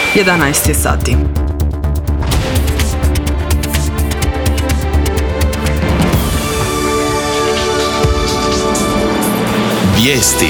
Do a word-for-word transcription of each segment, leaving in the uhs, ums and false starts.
jedanaest je sati. Vijesti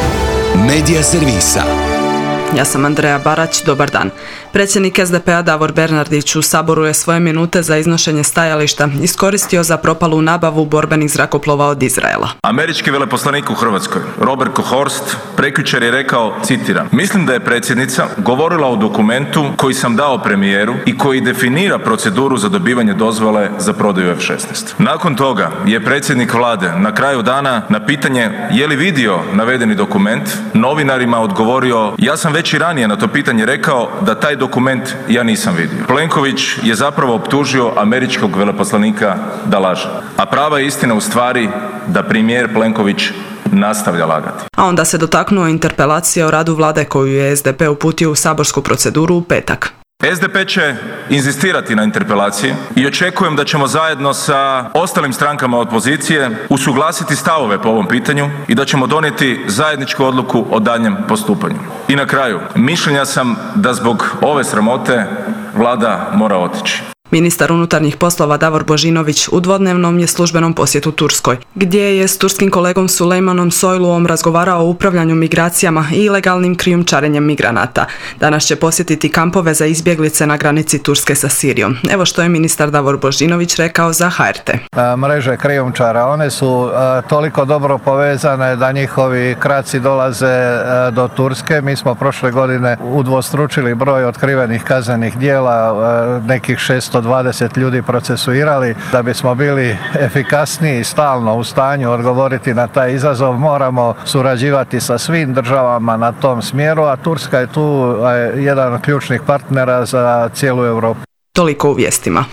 Medija servisa. Ja sam Andreja Barać, dobar dan. Predsjednik es de pe a Davor Bernardić u Saboru je svoje minute za iznošenje stajališta iskoristio za propalu nabavu borbenih zrakoplova od Izraela. Američki veleposlanik u Hrvatskoj, Robert Kohorst, prekjučer je rekao, citiram, mislim da je predsjednica govorila o dokumentu koji sam dao premijeru i koji definira proceduru za dobivanje dozvole za prodaju ef šesnaest. Nakon toga je predsjednik vlade na kraju dana na pitanje je li vidio navedeni dokument, novinarima odgovorio, ja sam već i ranije na to pitanje rekao da taj dokument ja nisam vidio. Plenković je zapravo optužio američkog veleposlanika da laže. A prava istina u stvari da premijer Plenković nastavlja lagati. A onda se dotaknuo interpelacije o radu vlade koju je es de pe uputio u saborsku proceduru u petak. es de pe će inzistirati na interpelaciji i očekujem da ćemo zajedno sa ostalim strankama opozicije usuglasiti stavove po ovom pitanju i da ćemo donijeti zajedničku odluku o daljnjem postupanju. I na kraju, mišljenja sam da zbog ove sramote Vlada mora otići. Ministar unutarnjih poslova Davor Božinović u dvodnevnom je službenom posjetu Turskoj, gdje je s turskim kolegom Sulejmanom Soyluom razgovarao o upravljanju migracijama i ilegalnim krijumčarenjem migranata. Danas će posjetiti kampove za izbjeglice na granici Turske sa Sirijom. Evo što je ministar Davor Božinović rekao za ha er te. Mreže krijumčara, one su toliko dobro povezane da njihovi kraci dolaze do Turske. Mi smo prošle godine udvostručili broj otkrivenih kaznenih djela, nekih šesto dvadeset ljudi procesuirali. Da bismo bili efikasniji i stalno u stanju odgovoriti na taj izazov, moramo surađivati sa svim državama na tom smjeru, a Turska je tu jedan od ključnih partnera za cijelu Europu. Toliko u vijestima.